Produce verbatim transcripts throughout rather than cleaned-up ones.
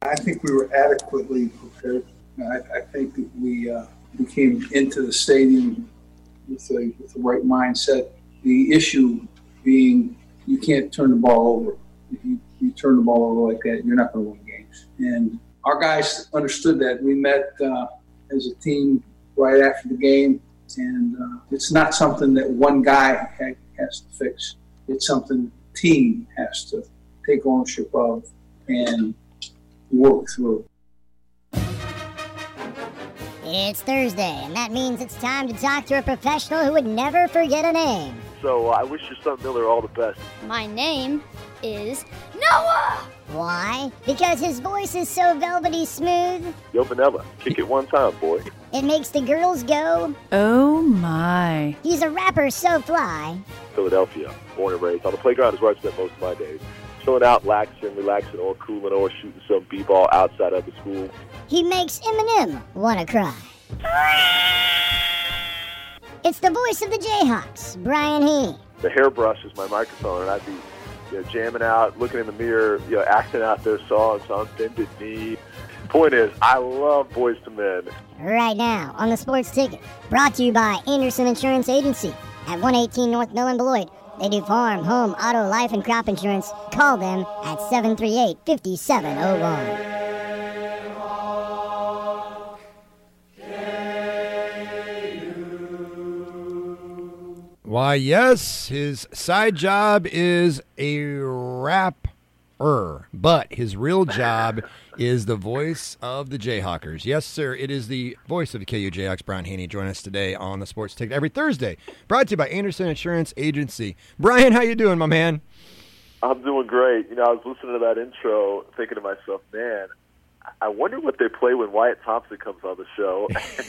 I think we were adequately prepared. I, I think that we uh, we came into the stadium with, a, with the right mindset. The issue being you can't turn the ball over. If you, you turn the ball over like that, you're not going to win games. And our guys understood that. We met uh, as a team right after the game, and uh, it's not something that one guy ha- has to fix. It's something the team has to take ownership of and work through. It's Thursday, and that means it's time to talk to a professional who would never forget a name. So uh, I wish your son Miller all the best. My name is Noah! Why? Because his voice is so velvety smooth. Yo, Vanilla, kick it one time, boy. It makes the girls go, oh my. He's a rapper so fly. Philadelphia, born and raised. On the playground is where I spent most of my days. Chilling out, relaxing, relaxing, or cooling, or shooting some b-ball outside of the school. He makes Eminem wanna cry. It's the voice of the Jayhawks, Brian Haney. The hairbrush is my microphone, and I'd be you know, jamming out, looking in the mirror, you know, acting out their songs on bended knee. Point is, I love Boys to Men. Right now on the Sports Ticket, brought to you by Anderson Insurance Agency at one eighteen North Mill and Beloit. They do farm, home, auto, life, and crop insurance. Call them at seven three eight, five seven zero one. Why, yes, his side job is a rapper, but his real job is the voice of the Jayhawkers. Yes, sir, it is the voice of the K U Jayhawks, Brian Haney. Join us today on the Sports Ticket every Thursday, brought to you by Anderson Insurance Agency. Brian, how you doing, my man? I'm doing great. You know, I was listening to that intro, thinking to myself, man, I wonder what they play when Wyatt Thompson comes on the show.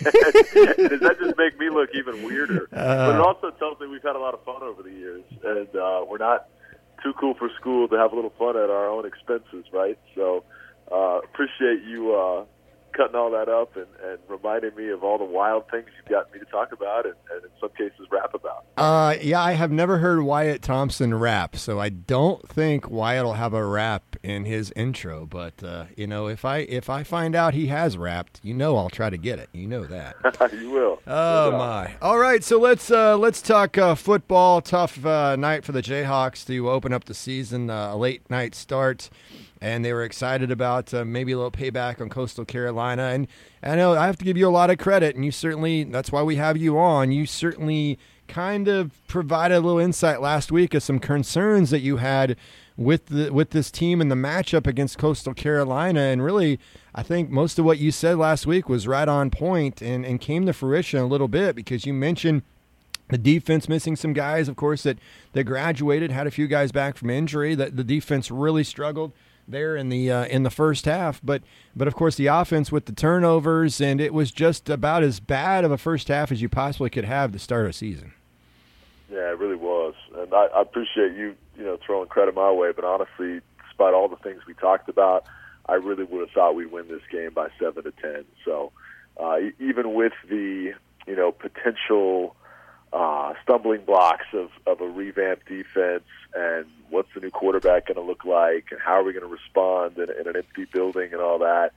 Does that just make me look even weirder? Uh, but it also tells me we've had a lot of fun over the years, and uh, we're not too cool for school to have a little fun at our own expenses, right? So uh, appreciate you uh, cutting all that up and, and reminding me of all the wild things you've got me to talk about and, and in some cases rap about. Uh, yeah, I have never heard Wyatt Thompson rap, so I don't think Wyatt will have a rap in his intro. But uh, you know, if I if I find out he has rapped, you know, I'll try to get it. You know that. You will. Oh my! All right, so let's uh, let's talk uh, football. Tough uh, night for the Jayhawks to open up the season. Uh, a late night start. And they were excited about uh, maybe a little payback on Coastal Carolina. And I know I have to give you a lot of credit, and you certainly, that's why we have you on. You certainly kind of provided a little insight last week of some concerns that you had with the with this team and the matchup against Coastal Carolina. And really, I think most of what you said last week was right on point and, and came to fruition a little bit, because you mentioned the defense missing some guys, of course, that, that graduated, had a few guys back from injury, that the defense really struggled there in the uh, in the first half, but but of course the offense with the turnovers, and it was just about as bad of a first half as you possibly could have to start a season. Yeah, it really was, and I, I appreciate you you know throwing credit my way. But honestly, despite all the things we talked about, I really would have thought we'd win this game by seven to ten. So uh, even with the you know potential uh, stumbling blocks of, of a revamped defense and what's the new quarterback going to look like and how are we going to respond in, in an empty building and all that,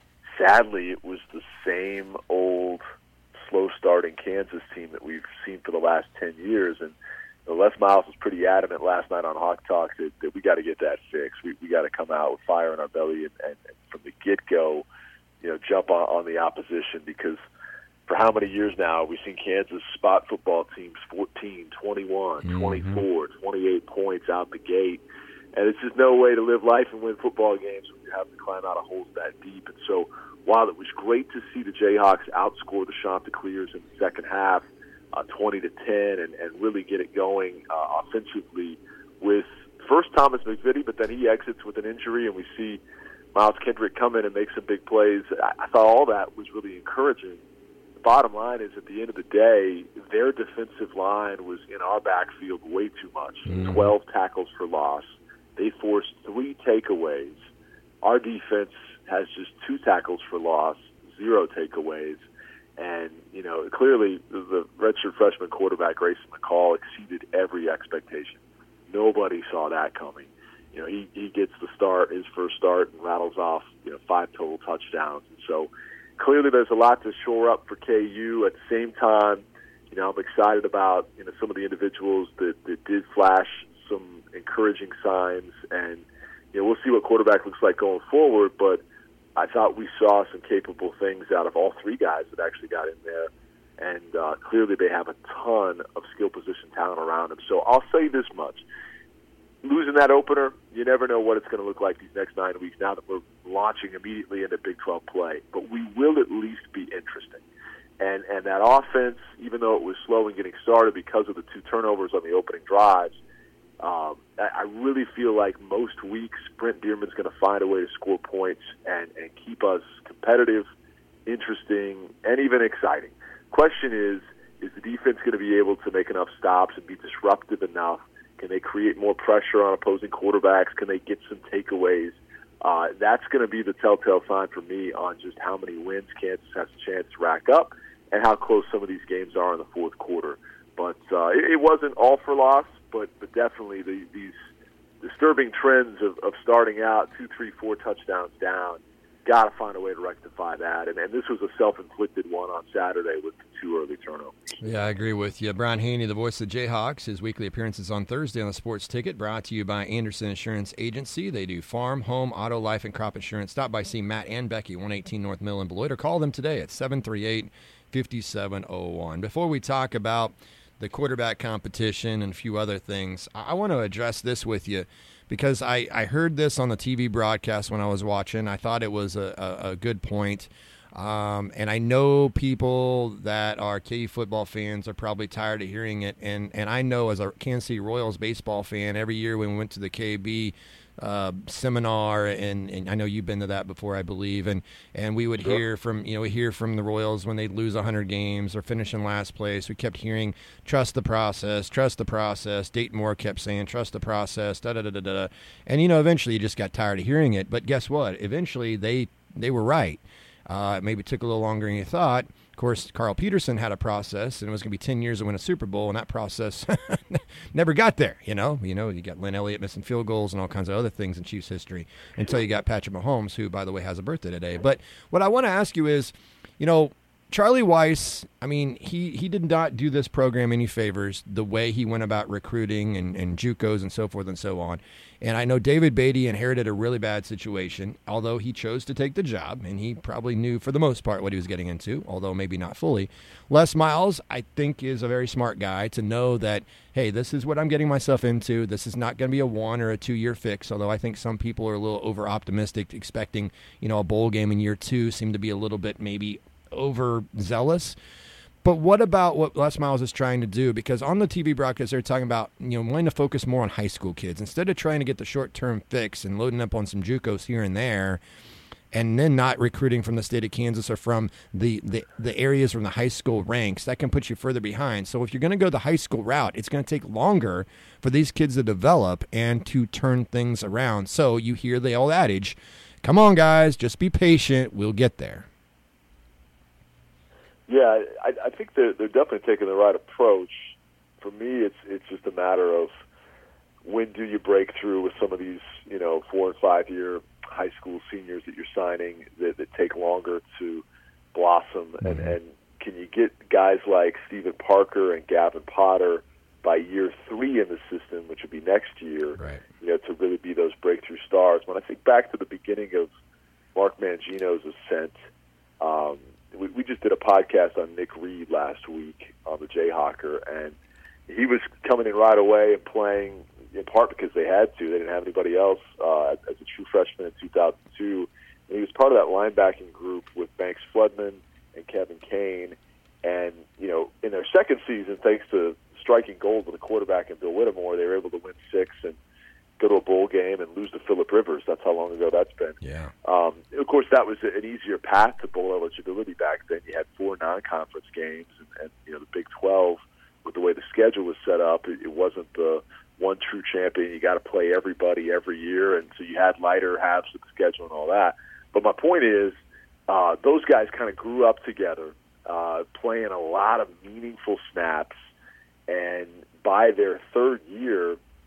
sadly, it was the same old slow-starting Kansas team that we've seen for the last ten years. And you know, Les Miles was pretty adamant last night on Hawk Talk that, that we got to get that fixed. We, we got to come out with fire in our belly and, and, and from the get-go, you know, jump on, on the opposition, because for how many years now we've seen Kansas spot football teams fourteen, twenty-one, mm-hmm. twenty-four, twenty-eight points out the gate. And it's just no way to live life and win football games when you have to climb out of holes that deep. And so while it was great to see the Jayhawks outscore the Chanticleers in the second half, uh, twenty to ten, and, and really get it going uh, offensively with first Thomas McVitie, but then he exits with an injury, and we see Miles Kendrick come in and make some big plays. I, I thought all that was really encouraging. Bottom line is, at the end of the day, their defensive line was in our backfield way too much. Mm. twelve tackles for loss. They forced three takeaways. Our defense has just two tackles for loss, zero takeaways. And, you know, clearly the redshirt freshman quarterback, Grayson McCall, exceeded every expectation. Nobody saw that coming. you know, he, he gets the start, his first start, and rattles off, you know, five total touchdowns. And so clearly there's a lot to shore up for K U. At the same time, you know, I'm excited about, you know, some of the individuals that, that did flash some encouraging signs. And, you know, we'll see what quarterback looks like going forward, but I thought we saw some capable things out of all three guys that actually got in there. And uh, clearly they have a ton of skill position talent around them. So I'll say this much. Losing that opener, you never know what it's going to look like these next nine weeks now that we're launching immediately into Big twelve play. But we will at least be interesting. And and that offense, even though it was slow in getting started because of the two turnovers on the opening drives, um, I, I really feel like most weeks Brent Bierman's going to find a way to score points and, and keep us competitive, interesting, and even exciting. Question is, is the defense going to be able to make enough stops and be disruptive enough? Can they create more pressure on opposing quarterbacks? Can they get some takeaways? Uh, that's going to be the telltale sign for me on just how many wins Kansas has a chance to rack up and how close some of these games are in the fourth quarter. But uh, it, it wasn't all for loss, but, but definitely the, these disturbing trends of, of starting out two, three, four touchdowns down, got to find a way to rectify that. And, and this was a self-inflicted one on Saturday with the two early turnovers. Yeah, I agree with you. Brian Haney, the voice of the Jayhawks, his weekly appearances on Thursday on the Sports Ticket, brought to you by Anderson Insurance Agency. They do farm, home, auto, life, and crop insurance. Stop by, see Matt and Becky, one eighteen North Mill in Beloit, or call them today at seven three eight, five seven zero one. Before we talk about the quarterback competition and a few other things, I, I want to address this with you. Because I, I heard this on the T V broadcast when I was watching. I thought it was a, a, a good point. Um, and I know people that are K U football fans are probably tired of hearing it. And, and I know as a Kansas City Royals baseball fan, every year when we went to the K B uh, seminar, and, and I know you've been to that before, I believe, and, and we would hear from, you know, we hear from the Royals when they'd lose one hundred games or finish in last place. We kept hearing, trust the process, trust the process. Dayton Moore kept saying, trust the process, da-da-da-da-da. And, you know, eventually you just got tired of hearing it. But guess what? Eventually they, they were right. Uh, it maybe took a little longer than you thought. Of course, Carl Peterson had a process, and it was going to be ten years to win a Super Bowl, and that process never got there, you know. You know, you got Lynn Elliott missing field goals and all kinds of other things in Chiefs history until you got Patrick Mahomes, who, by the way, has a birthday today. But what I want to ask you is, you know, Charlie Weis, I mean, he, he did not do this program any favors, the way he went about recruiting and, and JUCOs and so forth and so on. And I know David Beatty inherited a really bad situation, although he chose to take the job, and he probably knew for the most part what he was getting into, although maybe not fully. Les Miles, I think, is a very smart guy to know that, hey, this is what I'm getting myself into. This is not going to be a one or a two-year fix, although I think some people are a little over-optimistic, expecting, you know, a bowl game in year two, seem to be a little bit maybe overzealous. But what about what Les Miles is trying to do? Because on the T V broadcast, they're talking about, you know, wanting to focus more on high school kids instead of trying to get the short-term fix and loading up on some JUCOs here and there, and then not recruiting from the state of Kansas or from the, the, the areas from the high school ranks. That can put you further behind. So if you're going to go the high school route, it's going to take longer for these kids to develop and to turn things around. So you hear the old adage, come on, guys, just be patient. We'll get there. Yeah, I, I think they're, they're definitely taking the right approach. For me, it's it's just a matter of when do you break through with some of these, you know, four and five year high school seniors that you're signing that, that take longer to blossom, mm-hmm. and, and can you get guys like Stephen Parker and Gavin Potter by year three in the system, which would be next year, right. you know, to really be those breakthrough stars. When I think back to the beginning of Mark Mangino's ascent, um, We, we just did a podcast on Nick Reed last week on the Jayhawker, and he was coming in right away and playing in part because they had to. They didn't have anybody else uh, as a true freshman in two thousand two. And he was part of that linebacking group with Banks Floodman and Kevin Kane. And, you know, in their second season, thanks to striking gold with a quarterback in Bill Whittemore, they were able to win six and go to a bowl game and lose to Phillip Rivers. That's how long ago that's been. Yeah. Um, of course, that was an easier path to bowl eligibility back then. You had four non-conference games, and, and you know the Big twelve, with the way the schedule was set up, it, it wasn't the one true champion. You got to play everybody every year, and so you had lighter halves of the schedule and all that. But my point is, uh, those guys kind of grew up together, uh, playing a lot of meaningful snaps, and by their third year,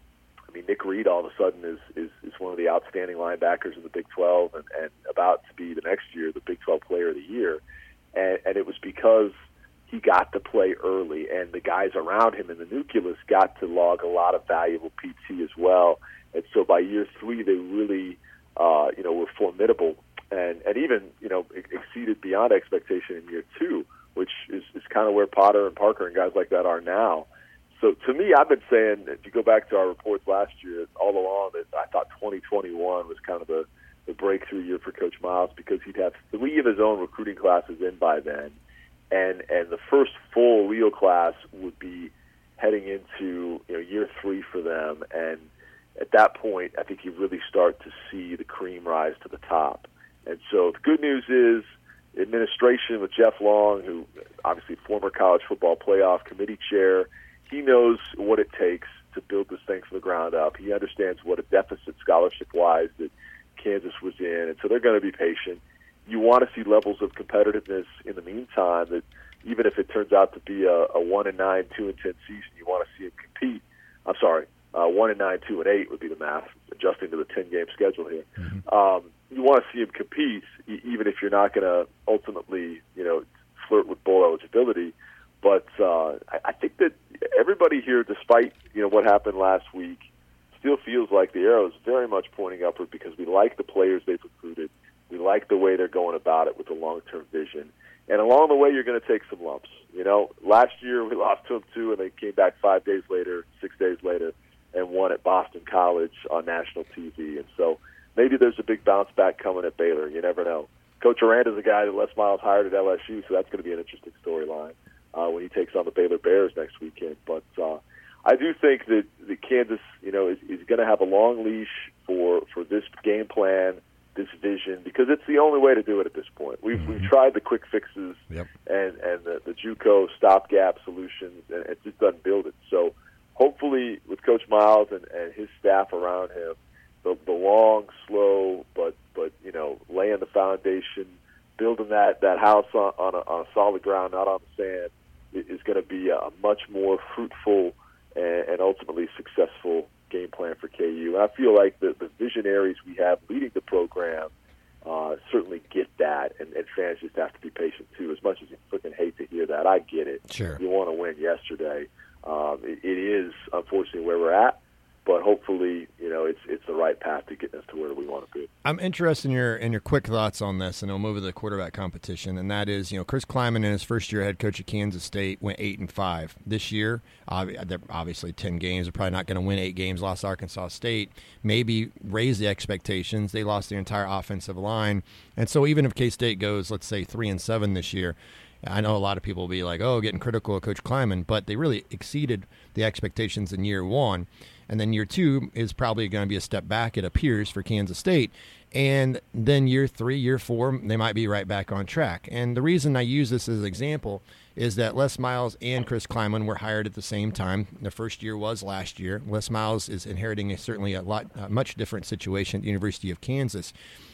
I mean, Nick Reed all of a sudden is, is, is one of the outstanding linebackers in the Big twelve and, and about to be the next year the Big twelve Player of the Year. And, and it was because he got to play early, and the guys around him in the nucleus got to log a lot of valuable P T as well. And so by year three, they really, uh, you know, were formidable and, and even, you know, exceeded beyond expectation in year two, which is, is kind of where Potter and Parker and guys like that are now. So to me, I've been saying, if you go back to our reports last year, all along, that I thought twenty twenty-one was kind of the, the breakthrough year for Coach Miles because he'd have three of his own recruiting classes in by then. And and the first full real class would be heading into you know year three for them. And at that point, I think you really start to see the cream rise to the top. And so the good news is administration with Jeff Long, who obviously former college football playoff committee chair, he knows what it takes to build this thing from the ground up. He understands what a deficit scholarship-wise that Kansas was in, and so they're going to be patient. You want to see levels of competitiveness in the meantime that even if it turns out to be a, a one and nine, two and ten season, you want to see him compete. I'm sorry, uh, one and nine, two and eight would be the math, adjusting to the ten-game schedule here. Mm-hmm. Um, you want to see him compete, e- even if you're not going to ultimately, you know, flirt with bowl eligibility. But uh, I, I think that everybody here, despite you know what happened last week, still feels like the arrow is very much pointing upward because we like the players they've recruited. We like the way they're going about it with a long-term vision. And along the way, you're going to take some lumps. You know, last year we lost to them, too, and they came back five days later, six days later, and won at Boston College on national T V. And so maybe there's a big bounce back coming at Baylor. You never know. Coach Aranda's a guy that Les Miles hired at L S U, so that's going to be an interesting storyline uh, when he takes on the Baylor Bears next weekend. But uh, I do think that, that Kansas, you know, is, is going to have a long leash for, for this game plan, this vision, because it's the only way to do it at this point. We've mm-hmm. we've tried the quick fixes yep. and and the, the JUCO stopgap solutions, and it just doesn't build it. So hopefully, with Coach Miles and, and his staff around him, the, the long, slow, but but you know, laying the foundation, building that, that house on on a, on a solid ground, not on the sand, is going to be a much more fruitful and, and ultimately successful game plan for K U. And I feel like the, the visionaries we have leading the program uh, certainly get that, and, and fans just have to be patient too. As much as you freaking hate to hear that, I get it. Sure. You want to win yesterday. Um, it, it is unfortunately where we're at, but hopefully, you know, it's it's the right path to getting us to where we want to be. I'm interested in your in your quick thoughts on this, and I'll move to the quarterback competition. And that is, you know, Chris Klieman in his first year head coach at Kansas State went eight and five. This year, they're obviously ten games. They're probably not going to win eight games. Lost Arkansas State. Maybe raise the expectations. They lost their entire offensive line, and so even if K-State goes, let's say three and seven this year, I know a lot of people will be like, oh, getting critical of Coach Klieman, but they really exceeded the expectations in year one. And then year two is probably going to be a step back, it appears, for Kansas State. And then year three, year four, they might be right back on track. And the reason I use this as an example is that Les Miles and Chris Klieman were hired at the same time. The first year was last year. Les Miles is inheriting a, certainly a lot, a much different situation at the University of Kansas.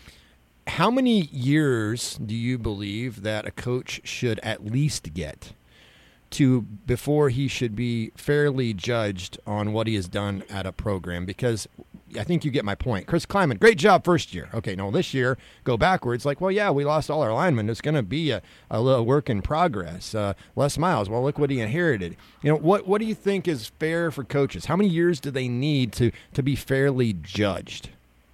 How many years do you believe that a coach should at least get to before he should be fairly judged on what he has done at a program? Because I think you get my point. Chris Klieman, great job first year. Okay, no, this year, go backwards. Like, well, yeah, we lost all our linemen. It's going to be a, a little work in progress. Uh, Les Miles, well, look what he inherited. You know, what what do you think is fair for coaches? How many years do they need to, to be fairly judged?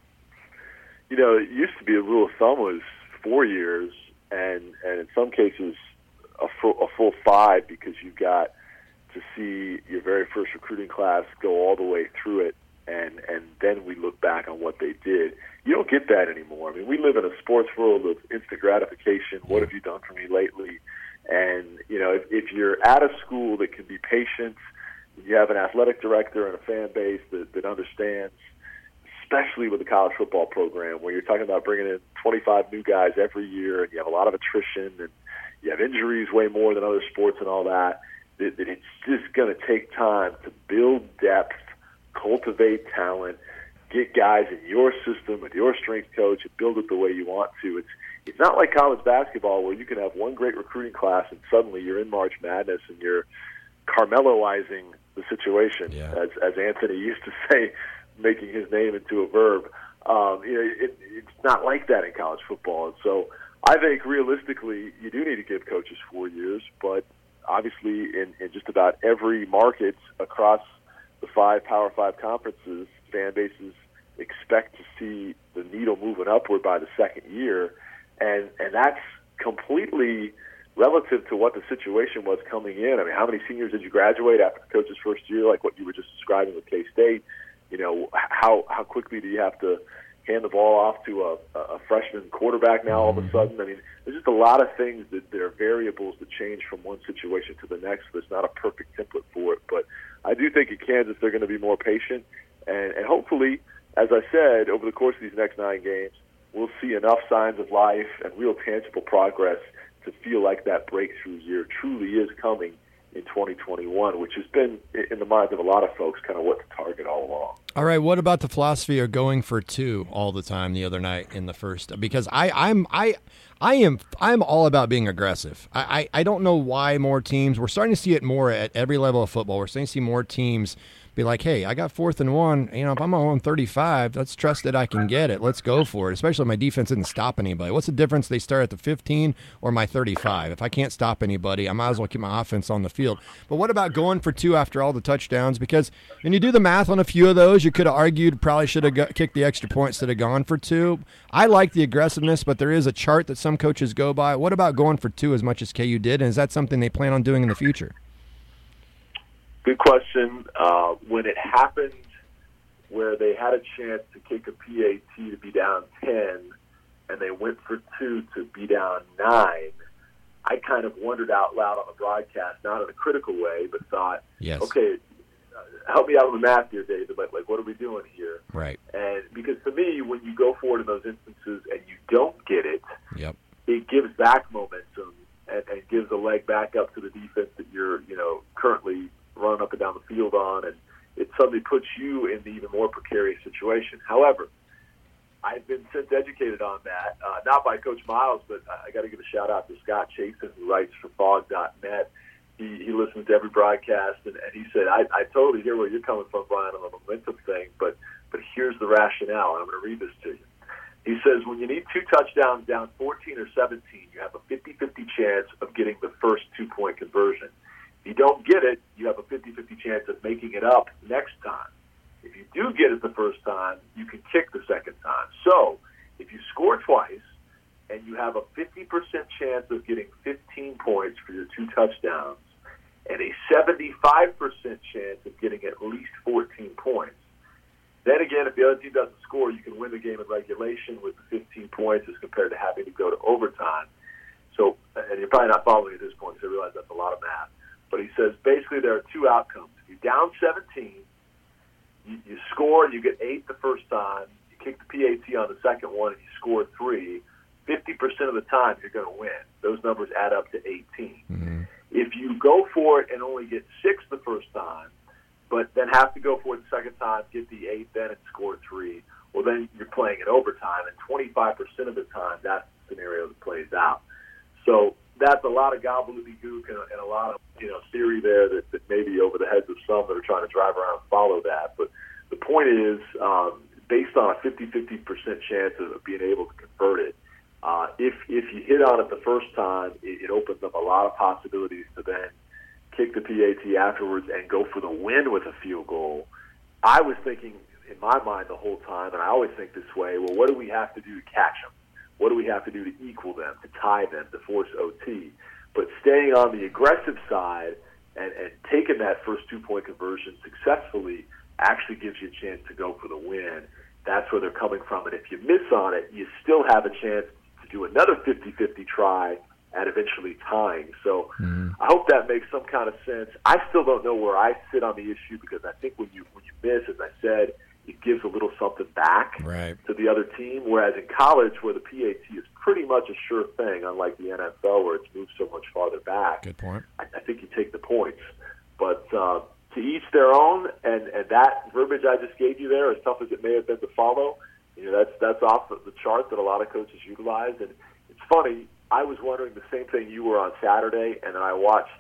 You know, it used to be a rule of thumb was four years, and, and in some cases a full, a full five, because you got to see your very first recruiting class go all the way through it, and, and then we look back on what they did. You don't get that anymore. I mean, we live in a sports world of instant gratification. What have you done for me lately? And, you know, if, if you're at a school that can be patient, you have an athletic director and a fan base that, that understands, especially with the college football program, where you're talking about bringing in twenty-five new guys every year, and you have a lot of attrition, and you have injuries way more than other sports and all that, that, that it's just going to take time to build depth, cultivate talent, get guys in your system with your strength coach, and build it the way you want to. It's it's not like college basketball where you can have one great recruiting class and suddenly you're in March Madness and you're Carmelo-izing the situation, yeah. as as Anthony used to say, making his name into a verb. Um, you know, it, it's not like that in college football. And so I think realistically, you do need to give coaches four years, but obviously in, in just about every market across the five Power Five conferences, fan bases expect to see the needle moving upward by the second year, and and that's completely relative to what the situation was coming in. I mean, how many seniors did you graduate after the coach's first year, like what you were just describing with K-State? You know, how how quickly do you have to hand the ball off to a, a freshman quarterback now all of a sudden? I mean, there's just a lot of things that there are variables that change from one situation to the next. There's not a perfect template for it. But I do think at Kansas they're going to be more patient. And, and hopefully, as I said, over the course of these next nine games, we'll see enough signs of life and real tangible progress to feel like that breakthrough year truly is coming in twenty twenty-one, which has been, in the minds of a lot of folks, kind of what the target all along. All right, what about the philosophy of going for two all the time the other night in the first? Because I, I'm I I am I'm all about being aggressive. I, I, I don't know why more teams, we're starting to see it more at every level of football. We're starting to see more teams be like, hey, I got fourth and one. You know, if I'm on thirty-five, let's trust that I can get it. Let's go for it, especially if my defense didn't stop anybody. What's the difference they start at the fifteen or my thirty-five? If I can't stop anybody, I might as well keep my offense on the field. But what about going for two after all the touchdowns? Because when you do the math on a few of those, you could have argued probably should have got, kicked the extra points that have gone for two. I like the aggressiveness, but there is a chart that some coaches go by. What about going for two as much as K U did, and is that something they plan on doing in the future? Good question. Uh, when it happened where they had a chance to kick a P A T to be down ten and they went for two to be down nine, I kind of wondered out loud on the broadcast, not in a critical way, but thought, yes. okay, uh, help me out with the math here, David. Like, like, what are we doing here? Right. And because to me, when you go forward in those instances and you don't get it, yep. it gives back momentum and, and gives a leg back up to the defense that you're, you know, currently running up and down the field on, and it suddenly puts you in the even more precarious situation. However, I've been since educated on that, uh, not by Coach Miles, but I got to give a shout-out to Scott Chasen, who writes for fog dot net. He, he listens to every broadcast, and, and he said, I, I totally hear where you're coming from, Brian, on the momentum thing, but, but here's the rationale, and I'm going to read this to you. He says, when you need two touchdowns down fourteen or seventeen, you have a fifty-fifty chance of getting the first two-point conversion. If you don't get it, you have a fifty-fifty chance of making it up next time. If you do get it the first time, you can kick the second time. So if you score twice and you have a fifty percent chance of getting fifteen points for your two touchdowns and a seventy-five percent chance of getting at least fourteen points, then again, if the other team doesn't score, you can win the game in regulation with the fifteen points as compared to having to go to overtime. So, and you're probably not following at this point because I realize that's a lot of math. But he says basically there are two outcomes. If you're down seventeen, you, you score and you get eight the first time, you kick the P A T on the second one and you score three, fifty percent of the time you're going to win. Those numbers add up to eighteen. Mm-hmm. If you go for it and only get six the first time, but then have to go for it the second time, get the eight then and score three, well then you're playing in overtime, and twenty-five percent of the time that's the scenario that plays out. So that's a lot of gobbledygook and, and a lot of, you know, theory there that, that may be over the heads of some that are trying to drive around and follow that. But the point is, um, based on a fifty-fifty percent chance of being able to convert it, uh, if if you hit on it the first time, it, it opens up a lot of possibilities to then kick the P A T afterwards and go for the win with a field goal. I was thinking in my mind the whole time, and I always think this way, well, what do we have to do to catch them? What do we have to do to equal them, to tie them, to force O T? But staying on the aggressive side and, and taking that first two-point conversion successfully actually gives you a chance to go for the win. That's where they're coming from. And if you miss on it, you still have a chance to do another fifty-fifty try at eventually tying. So mm-hmm. I hope that makes some kind of sense. I still don't know where I sit on the issue because I think when you when you miss, as I said, it gives a little something back right. to the other team, whereas in college where the P A T is pretty much a sure thing, unlike the N F L where it's moved so much farther back. Good point. I, I think you take the points. But uh, to each their own, and, and that verbiage I just gave you there, as tough as it may have been to follow, you know, that's that's off the, the chart that a lot of coaches utilize. And it's funny, I was wondering the same thing you were on Saturday, and then I watched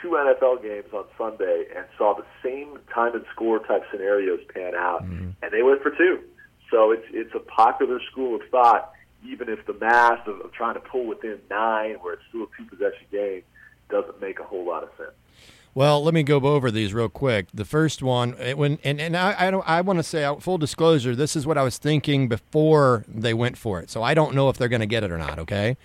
two N F L games on Sunday and saw the same time and score type scenarios pan out, mm-hmm. and they went for two. So it's it's a popular school of thought, even if the math of, of trying to pull within nine, where it's still a two-possession game, doesn't make a whole lot of sense. Well, let me go over these real quick. The first one, when and, and I I, don't, I want to say, full disclosure, this is what I was thinking before they went for it. So I don't know if they're going to get it or not, okay?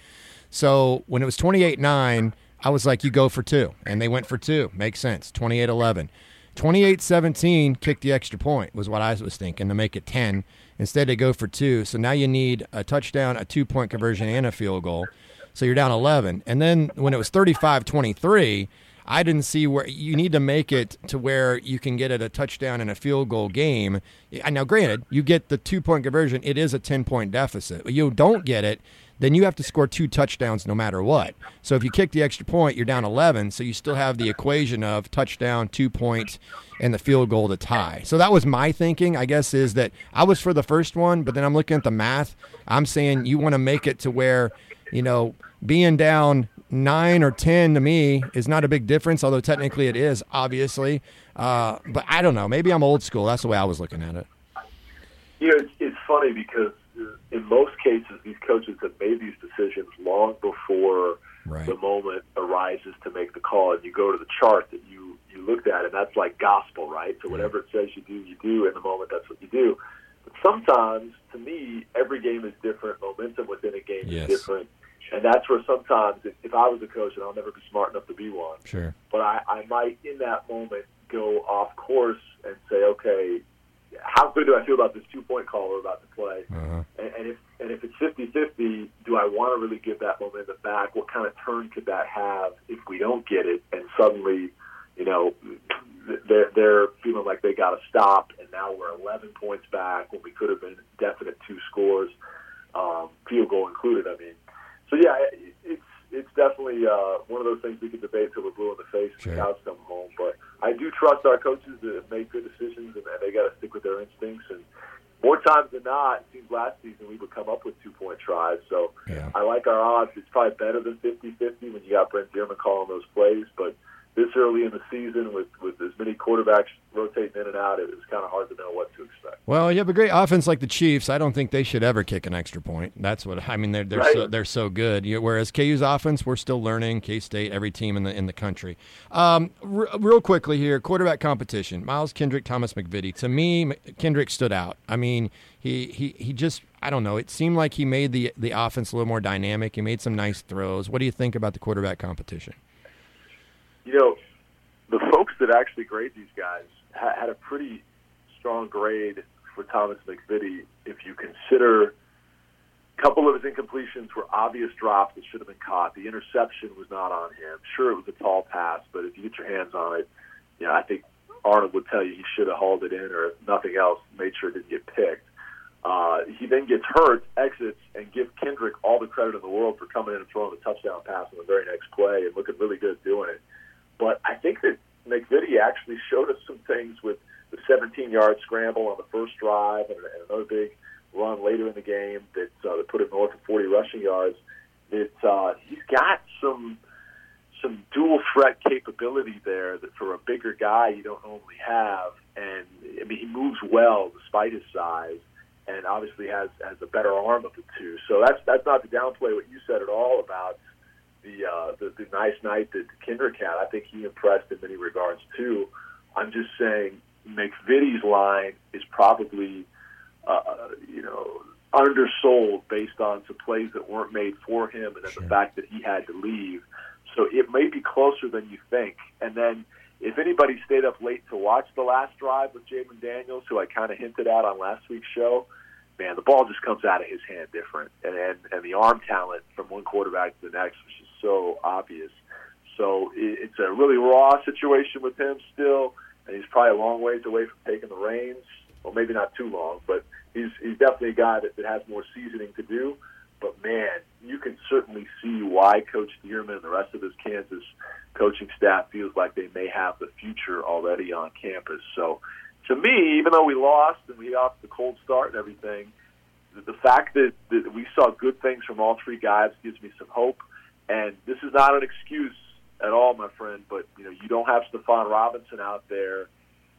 So when it was twenty-eight nine, I was like, you go for two. And they went for two. Makes sense. twenty-eight eleven. twenty-eight seventeen, kick the extra point was what I was thinking to make it ten. Instead, they go for two. So now you need a touchdown, a two-point conversion, and a field goal. So you're down eleven. And then when it was thirty-five twenty-three, I didn't see where you need to make it to where you can get it a touchdown and a field goal game. Now, granted, you get the two-point conversion. It is a ten-point deficit. You don't get it, then you have to score two touchdowns no matter what. So if you kick the extra point, you're down eleven, so you still have the equation of touchdown, two points, and the field goal to tie. So that was my thinking, I guess, is that I was for the first one, but then I'm looking at the math. I'm saying you want to make it to where, you know, being down nine or ten to me is not a big difference, although technically it is, obviously. Uh, but I don't know. Maybe I'm old school. That's the way I was looking at it. You know, it's, it's funny because in most cases, these coaches have made these decisions long before right. the moment arises to make the call. And you go to the chart that you, you looked at, and that's like gospel, right? So whatever it says you do, you do. In the moment, that's what you do. But sometimes, to me, every game is different. Momentum within a game yes. is different. And that's where sometimes, if, if I was a coach, and I'll never be smart enough to be one, sure. but I, I might, in that moment, go off course and say, okay, how good do I feel about this two-point call we're about to play? Uh-huh. And, and if and if it's fifty-fifty, do I want to really give that momentum back? What kind of turn could that have if we don't get it? And suddenly, you know, they're, they're feeling like they got to stop, and now we're eleven points back when we could have been definite two scores, um, field goal included, I mean. So, yeah, it, it's it's definitely uh, one of those things we can debate till we're blue in the face and sure. the cows come home. But I do trust our coaches to make good decisions, and, and they got to stick with their instincts. And more times than not, it seems last season we would come up with two-point tries. So yeah. I like our odds. It's probably better than fifty-fifty when you got Brent Dearman calling those plays. But this early in the season with, with as many quarterbacks rotating in and out, it was kind of hard to know what to expect. Well, you have a great offense like the Chiefs. I don't think they should ever kick an extra point. That's what I mean. They're they're right. so they're so good. You, whereas K U's offense, we're still learning. K-State, every team in the in the country. Um, r- real quickly here, quarterback competition. Miles Kendrick, Thomas McVitie. To me, Kendrick stood out. I mean, he he he just I don't know. It seemed like he made the the offense a little more dynamic. He made some nice throws. What do you think about the quarterback competition? You know, the folks that actually grade these guys ha- had a pretty strong grade for Thomas McVitie. If you consider a couple of his incompletions were obvious drops that should have been caught. The interception was not on him. Sure, it was a tall pass, but if you get your hands on it, you know, I think Arnold would tell you he should have hauled it in, or if nothing else, made sure it didn't get picked. Uh, he then gets hurt, exits, and give Kendrick all the credit in the world for coming in and throwing the touchdown pass on the very next play and looking really good doing it. But I think that McVitie actually showed us some things with the seventeen-yard scramble on the first drive and, and another big run later in the game that, uh, that put him north of forty rushing yards. That uh, he's got some some dual threat capability there that for a bigger guy you don't normally have. And I mean, he moves well despite his size, and obviously has has a better arm of the two. So that's that's not to downplay what you said at all about the uh, the, the nice night that Kendrick had. I think he impressed in many regards too. I'm just saying McVitie's line is probably uh, you know undersold based on some plays that weren't made for him, and then sure. the fact that he had to leave. So it may be closer than you think. And then if anybody stayed up late to watch the last drive with Jamin Daniels, who I kind of hinted at on last week's show, man, the ball just comes out of his hand different. And, and, and the arm talent from one quarterback to the next was just so obvious. So it, it's a really raw situation with him still, and he's probably a long ways away from taking the reins. Well, maybe not too long, but he's he's definitely a guy that, that has more seasoning to do. But, man, you can certainly see why Coach Dearman and the rest of his Kansas coaching staff feels like they may have the future already on campus. So, to me, even though we lost and we got the cold start and everything, the fact that, that we saw good things from all three guys gives me some hope. And this is not an excuse at all, my friend, but you know you don't have Stephon Robinson out there.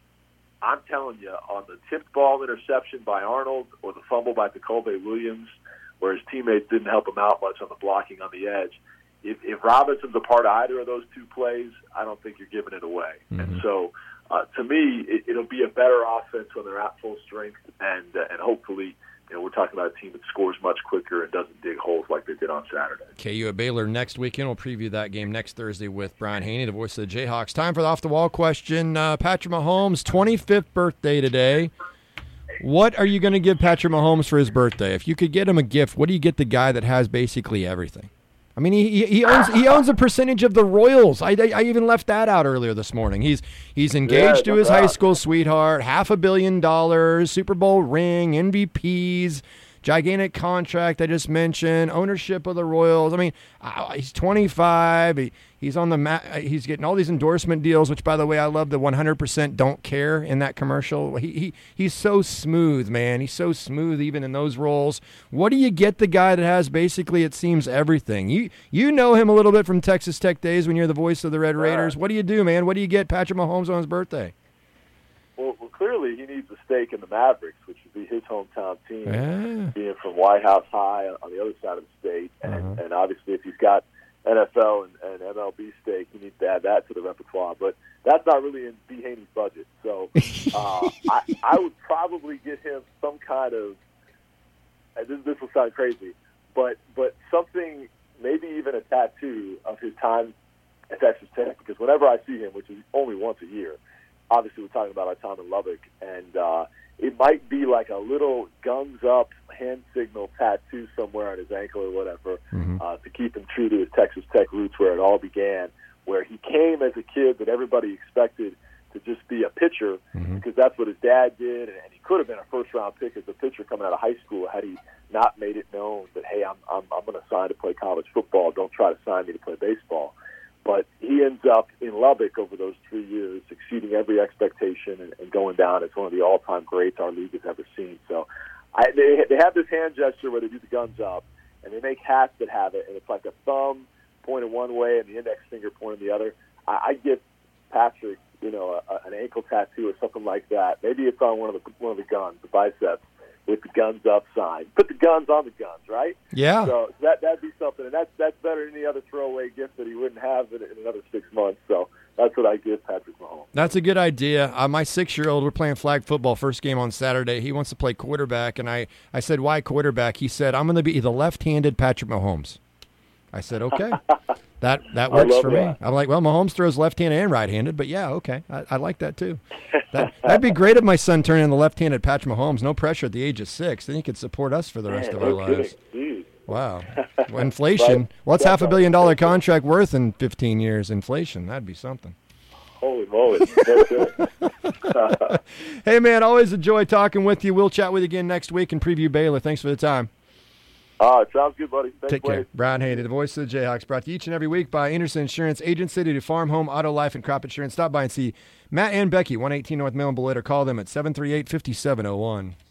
I'm telling you, on the tipped ball interception by Arnold or the fumble by Jacoby Williams, where his teammates didn't help him out much on the blocking on the edge, if, if Robinson's a part of either of those two plays, I don't think you're giving it away. Mm-hmm. And so, uh, to me, it, it'll be a better offense when they're at full strength, and uh, and hopefully, you know, we're talking about a team that scores much quicker and doesn't dig holes like they did on Saturday. K U at Baylor next weekend. We'll preview that game next Thursday with Brian Haney, the voice of the Jayhawks. Time for the off-the-wall question. Uh, Patrick Mahomes' twenty-fifth birthday today. What are you going to give Patrick Mahomes for his birthday? If you could get him a gift, what do you get the guy that has basically everything? I mean, he he owns he owns a percentage of the Royals. I, I, I even left that out earlier this morning. He's he's engaged yeah, to his right. high school sweetheart, half a billion dollars, Super Bowl ring, M V Ps, gigantic contract I just mentioned, ownership of the Royals. I mean, uh, he's twenty-five. He, he's on the ma- he's getting all these endorsement deals, which, by the way, I love the one hundred percent don't care in that commercial. He, he He's so smooth, man. He's so smooth even in those roles. What do you get the guy that has basically, it seems, everything? You you know him a little bit from Texas Tech days when you're the voice of the Red Raiders. What do you do, man? What do you get Patrick Mahomes on his birthday? Well, well, clearly he needs a stake in the Mavericks, which would be his hometown team, Yeah. being from White House High on the other side of the state. And, Uh-huh. and obviously if he's got N F L and, and M L B stake, he needs to add that to the repertoire. But that's not really in B. Haney's budget. So uh, I, I would probably get him some kind of, and this, this will sound crazy, but but something, maybe even a tattoo of his time at Texas Tech, because whenever I see him, which is only once a year, obviously we're talking about our time in Lubbock, and uh, it might be like a little guns up hand signal tattoo somewhere on his ankle or whatever, Mm-hmm. uh, to keep him true to his Texas Tech roots where it all began, where he came as a kid that everybody expected to just be a pitcher, Mm-hmm. because that's what his dad did, and, and he could have been a first-round pick as a pitcher coming out of high school had he not made it known that, hey, I'm, I'm, I'm going to sign to play college football. Don't try to sign me to play baseball. But he ends up in Lubbock over those three years, exceeding every expectation and, and going down as one of the all-time greats our league has ever seen. So I, they, they have this hand gesture where they do the guns up, and they make hats that have it, and it's like a thumb pointed one way and the index finger pointed the other. I, I give Patrick, you know, a, an ankle tattoo or something like that. Maybe it's on one of the one of the guns, the biceps, with the guns up sign. Put the guns on the guns, right? Yeah. So that that'd be something, and that's that's better than any other throwaway gift that he wouldn't have in, in another six months. So that's what I give Patrick Mahomes. That's a good idea. Uh, my six-year-old, we're playing flag football, first game on Saturday. He wants to play quarterback, and I, I said, why quarterback? He said, I'm going to be the left-handed Patrick Mahomes. I said, okay. That that works for me. that. I'm like, well, Mahomes throws left-handed and right-handed, but yeah, okay. I, I like that too. That, that'd be great if my son turned into left-handed Patrick Mahomes. No pressure at the age of six. Then he could support us for the rest Man, of our no lives. kidding. Jeez. Wow. Well, inflation. Right. What's That's half a right. billion dollar contract worth in fifteen years? Inflation. That'd be something. Holy moly. No kidding. Hey, man, always a joy talking with you. We'll chat with you again next week and preview Baylor. Thanks for the time. All right, sounds good, buddy. Thanks, Take care. Wade. Brian Haney, the voice of the Jayhawks, brought to you each and every week by Anderson Insurance Agency to do farm, home, auto, life, and crop insurance. Stop by and see Matt and Becky, one eighteen North Mill in Beloit, or call them at seven three eight, five seven zero one.